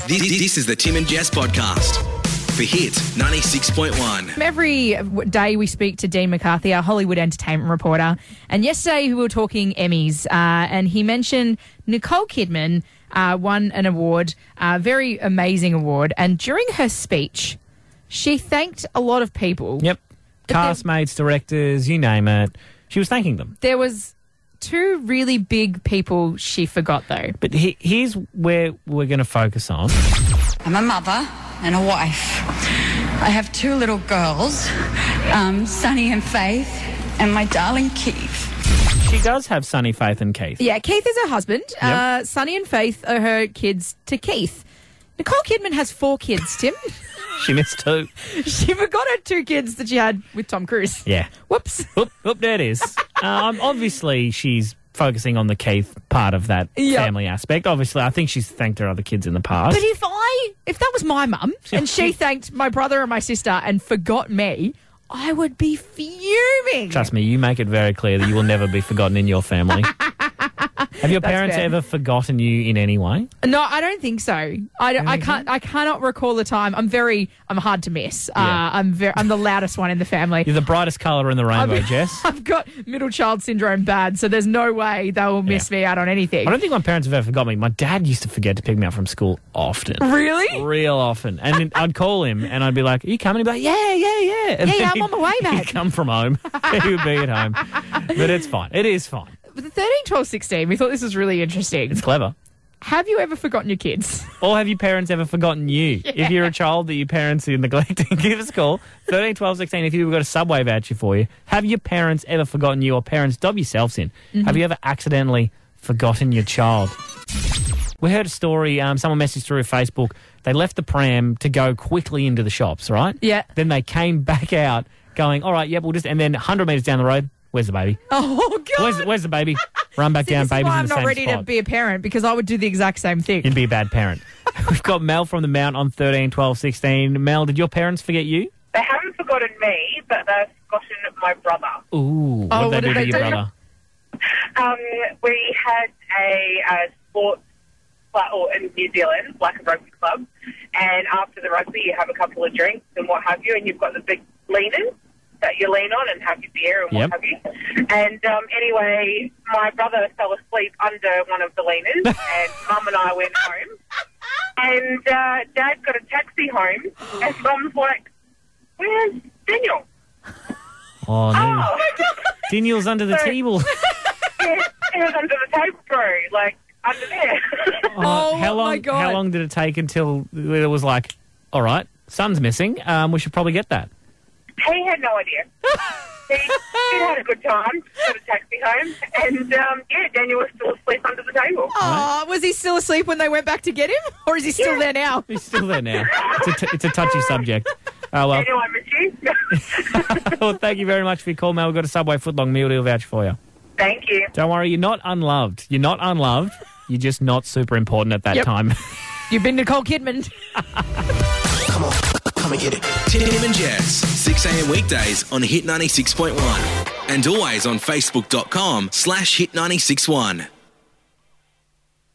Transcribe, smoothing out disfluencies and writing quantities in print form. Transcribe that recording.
This is the Tim and Jess podcast for Hit 96.1. Every day we speak to Dean McCarthy, our Hollywood entertainment reporter. And yesterday we were talking Emmys and he mentioned Nicole Kidman won an award, a very amazing award. And during her speech, she thanked a lot of people. Yep. Castmates, directors, you name it. She was thanking them. There was two really big people she forgot, though. But here's where we're going to focus on. I'm a mother and a wife. I have two little girls, Sunny and Faith, and my darling Keith. She does have Sunny, Faith and Keith. Yeah, Keith is her husband. Yep. Sunny and Faith are her kids to Keith. Nicole Kidman has 4 kids, Tim. She missed 2. She forgot her 2 kids that she had with Tom Cruise. Yeah. Whoops. Oop, there it is. Obviously, she's focusing on the Keith part of that family aspect. Obviously, I think she's thanked her other kids in the past. But if that was my mum and she thanked my brother and my sister and forgot me, I would be fuming. Trust me, you make it very clear that you will never be forgotten in your family. Have your parents ever forgotten you in any way? No, I don't think so. I cannot recall a time. I'm hard to miss. Yeah. I'm the loudest one in the family. You're the brightest colour in the rainbow, Jess. I've got middle child syndrome bad, so there's no way they will miss me out on anything. I don't think my parents have ever forgot me. My dad used to forget to pick me up from school often. Really? Real often. And then I'd call him and I'd be like, are you coming? He'd be like, yeah. And Yeah, I'm on my way back. He'd come from home. He would be at home. But it's fine. It is fine. But the 13, 12, 16, we thought this was really interesting. It's clever. Have you ever forgotten your kids? Or have your parents ever forgotten you? Yeah. If you're a child that your parents are neglecting, give us a call. 13, 12, 16, if you've got a Subway voucher for you. Have your parents ever forgotten you? Or parents, dob yourselves in. Mm-hmm. Have you ever accidentally forgotten your child? We heard a story, someone messaged through Facebook. They left the pram to go quickly into the shops, right? Yeah. Then they came back out going, all right, yep, we'll just... And then 100 metres down the road, where's the baby? Oh, God. Where's the baby? Run back down, baby's in the same spot. I'm not ready to be a parent because I would do the exact same thing. You'd be a bad parent. We've got Mel from the Mount on 13, 12, 16. Mel, did your parents forget you? They haven't forgotten me, but they've forgotten my brother. Ooh, what did they do to your brother? We had a sports club in New Zealand, like a rugby club, and after the rugby you have a couple of drinks and what have you, and you've got the big leaners that you lean on and have your beer and what have you. And anyway, my brother fell asleep under one of the leaners and Mum and I went home. And Dad got a taxi home and Mum's like, where's Daniel? Oh, no. Oh, my God. Daniel's under the table. He was under the table, bro, like under there. My God. How long did it take until it was like, all right, son's missing, we should probably get that? He had no idea. He had a good time, got a taxi home, and Daniel was still asleep under the table. Oh, was he still asleep when they went back to get him? Or is he still there now? He's still there now. It's a touchy subject. Oh, well. Daniel, I miss you. Well, thank you very much for your call, Mel. We've got a Subway footlong meal deal voucher for you. Thank you. Don't worry, you're not unloved. You're not unloved. You're just not super important at that time. You've been Nicole Kidman. Come and get it. Tim and Jess, 6 a.m. weekdays on Hit 96.1 and always on Facebook.com/Hit 96.1.